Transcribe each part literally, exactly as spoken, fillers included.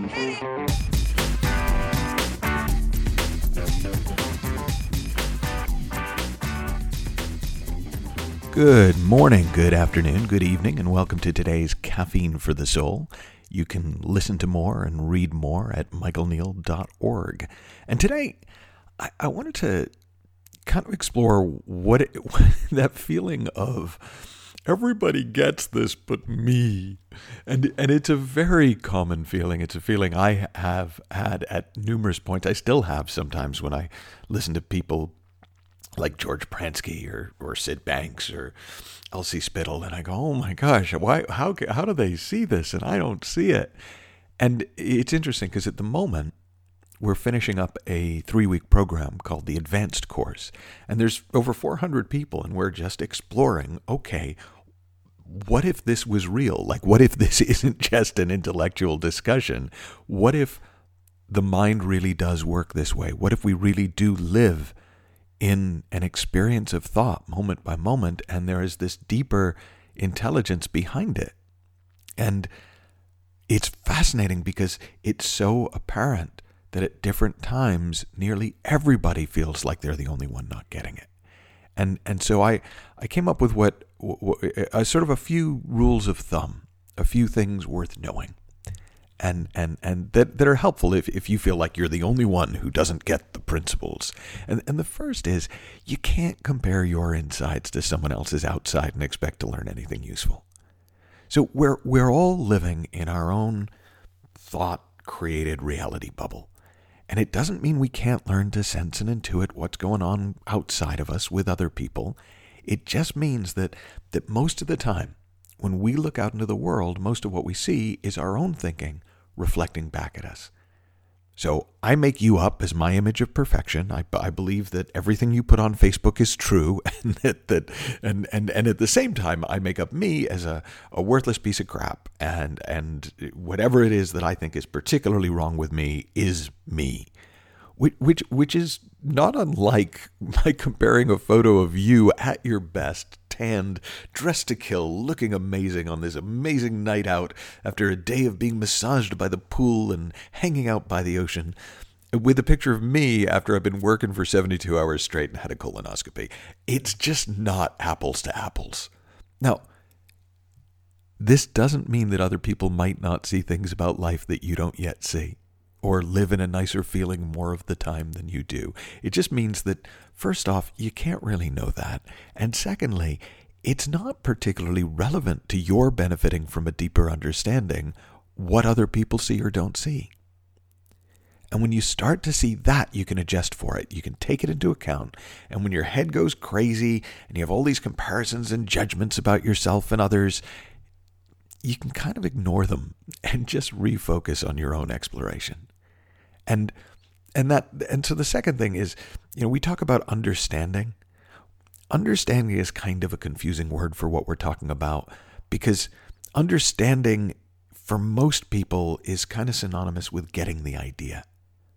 Good morning, good afternoon, good evening, and welcome to today's Caffeine for the Soul. You can listen to more and read more at michael neal dot org. And today, I, I wanted to kind of explore what it, that feeling of everybody gets this but me. And and it's a very common feeling. It's a feeling I have had at numerous points. I still have sometimes when I listen to people like George Pransky or, or Sid Banks or Elsie Spittle, and I go, oh my gosh, why? How how do they see this and I don't see it? And it's interesting because at the moment we're finishing up a three-week program called the Advanced Course, and there's over four hundred people, and we're just exploring, okay, what if this was real? Like, what if this isn't just an intellectual discussion? What if the mind really does work this way? What if we really do live in an experience of thought moment by moment, and there is this deeper intelligence behind it? And it's fascinating because it's so apparent that at different times, nearly everybody feels like they're the only one not getting it. And and so I, I came up with what, what a sort of a few rules of thumb, a few things worth knowing. And and and that, that are helpful if, if you feel like you're the only one who doesn't get the principles. And and the first is, you can't compare your insides to someone else's outside and expect to learn anything useful. So we're we're all living in our own thought-created reality bubble. And it doesn't mean we can't learn to sense and intuit what's going on outside of us with other people. It just means that that most of the time, when we look out into the world, most of what we see is our own thinking reflecting back at us. So I make you up as my image of perfection. I, I believe that everything you put on Facebook is true, and that, that and, and, and at the same time, I make up me as a, a worthless piece of crap, and and whatever it is that I think is particularly wrong with me is me. Which, which which is not unlike my comparing a photo of you at your best, tanned, dressed to kill, looking amazing on this amazing night out after a day of being massaged by the pool and hanging out by the ocean, with a picture of me after I've been working for seventy-two hours straight and had a colonoscopy. It's just not apples to apples. Now, this doesn't mean that other people might not see things about life that you don't yet see, or live in a nicer feeling more of the time than you do. It just means that, first off, you can't really know that. And secondly, it's not particularly relevant to your benefiting from a deeper understanding what other people see or don't see. And when you start to see that, you can adjust for it. You can take it into account. And when your head goes crazy and you have all these comparisons and judgments about yourself and others, you can kind of ignore them and just refocus on your own exploration. And and that and so the second thing is, you know, we talk about understanding. Understanding is kind of a confusing word for what we're talking about, because understanding for most people is kind of synonymous with getting the idea.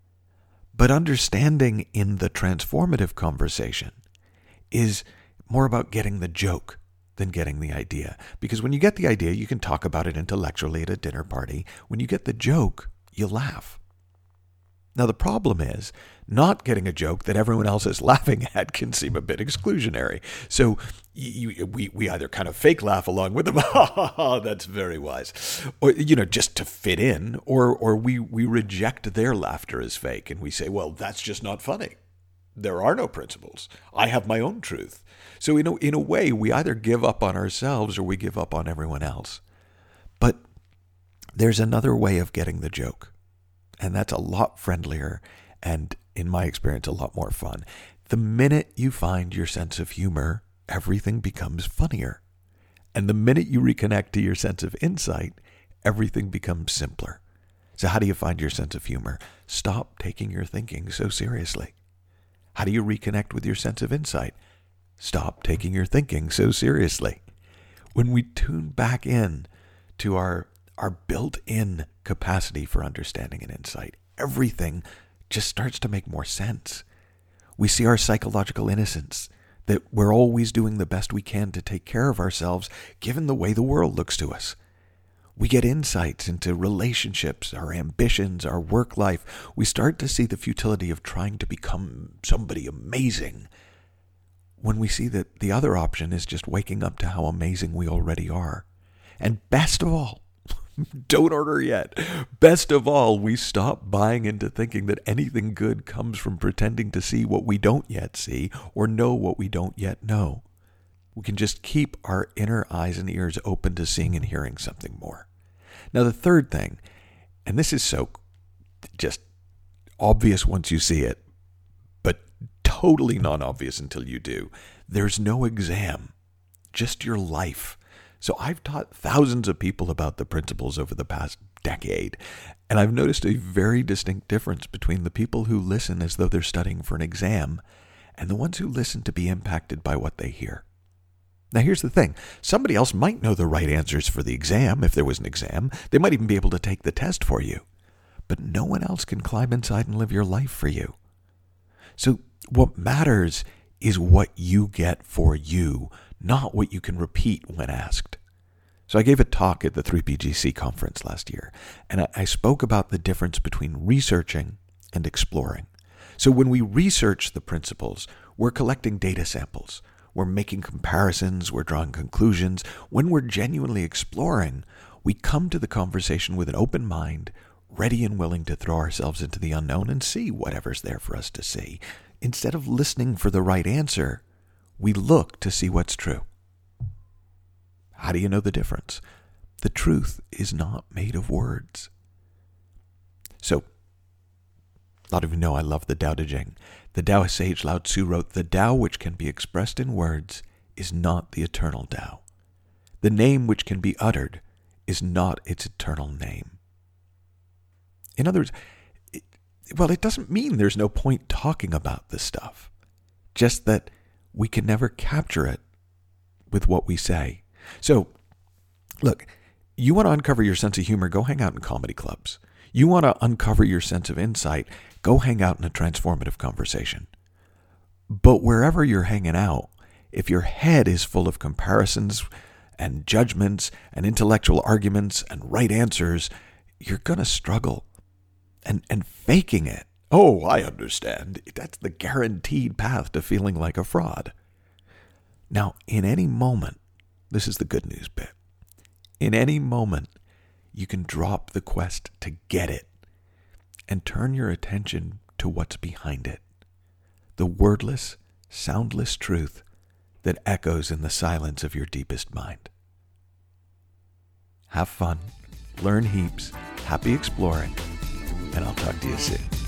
But understanding in the transformative conversation is more about getting the joke than getting the idea. Because when you get the idea, you can talk about it intellectually at a dinner party. When you get the joke, you laugh. Now, the problem is, not getting a joke that everyone else is laughing at can seem a bit exclusionary. So you, we, we either kind of fake laugh along with them, ha ha ha, that's very wise, or, you know, just to fit in, or or we, we reject their laughter as fake, and we say, well, that's just not funny. There are no principles. I have my own truth. So in a, in a way, we either give up on ourselves or we give up on everyone else. But there's another way of getting the joke, and that's a lot friendlier and, in my experience, a lot more fun. The minute you find your sense of humor, everything becomes funnier. And the minute you reconnect to your sense of insight, everything becomes simpler. So how do you find your sense of humor? Stop taking your thinking so seriously. How do you reconnect with your sense of insight? Stop taking your thinking so seriously. When we tune back in to our, our built-in capacity for understanding and insight, everything just starts to make more sense. We see our psychological innocence, that we're always doing the best we can to take care of ourselves given the way the world looks to us. We get insights into relationships, our ambitions, our work life. We start to see the futility of trying to become somebody amazing when we see that the other option is just waking up to how amazing we already are. And best of all, don't order yet. Best of all, we stop buying into thinking that anything good comes from pretending to see what we don't yet see or know what we don't yet know. We can just keep our inner eyes and ears open to seeing and hearing something more. Now, the third thing, and this is so just obvious once you see it, but totally non-obvious until you do. There's no exam, just your life. So I've taught thousands of people about the principles over the past decade, and I've noticed a very distinct difference between the people who listen as though they're studying for an exam and the ones who listen to be impacted by what they hear. Now, here's the thing. Somebody else might know the right answers for the exam if there was an exam. They might even be able to take the test for you. But no one else can climb inside and live your life for you. So what matters is what you get for you, not what you can repeat when asked. So I gave a talk at the three P G C conference last year, and I, I spoke about the difference between researching and exploring. So when we research the principles, we're collecting data samples. We're making comparisons, we're drawing conclusions. When we're genuinely exploring, we come to the conversation with an open mind, ready and willing to throw ourselves into the unknown and see whatever's there for us to see. Instead of listening for the right answer, we look to see what's true. How do you know the difference? The truth is not made of words. So, a lot of you know I love the Tao Te Ching. The Taoist sage Lao Tzu wrote, "The Tao which can be expressed in words is not the eternal Tao. The name which can be uttered is not its eternal name." In other words, it, well, it doesn't mean there's no point talking about this stuff. Just that we can never capture it with what we say. So, look, you want to uncover your sense of humor, go hang out in comedy clubs. You want to uncover your sense of insight, go hang out in a transformative conversation. But wherever you're hanging out, if your head is full of comparisons and judgments and intellectual arguments and right answers, you're going to struggle. And and faking it, oh, I understand, that's the guaranteed path to feeling like a fraud. Now, in any moment, this is the good news bit, in any moment, you can drop the quest to get it and turn your attention to what's behind it. The wordless, soundless truth that echoes in the silence of your deepest mind. Have fun, learn heaps, happy exploring, and I'll talk to you soon.